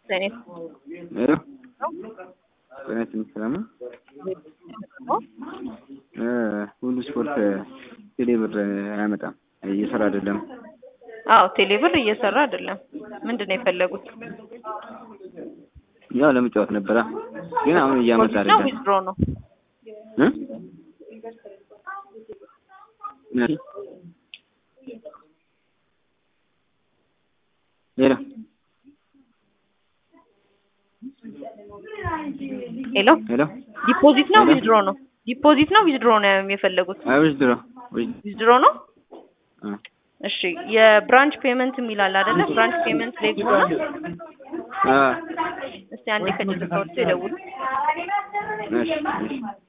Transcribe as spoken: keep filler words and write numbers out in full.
Tennis. Hello? Tennis ሰላም ሁሉ ስፖርት ቴሌብር አያመጣም እየሰራ አይደለም። አዎ ቴሌብር እየሰራ አይደለም። ምንድነው የፈለጉት? ያው ለመጫወት ነበር ግን አሁን እያመጣ አይደለም። ዊዝድሮ ነው እ ሄሎ ሄሎ ሄሎ ዲፖዚት ነው ዊዝድሮ ነው? ዲፖዚት ነው ዊዝድሮ ነው የፈለጉት? አይ ዊዝድሮ ዊዝድሮ ነው። እሺ የብራንች ፔመንት የሚላል አይደለ? ብራንች ፔመንት ላይ ዊዝድሮ ነው። አ እስቲ አንዴ ከድር ተወርቶ ይደውል። እሺ እሺ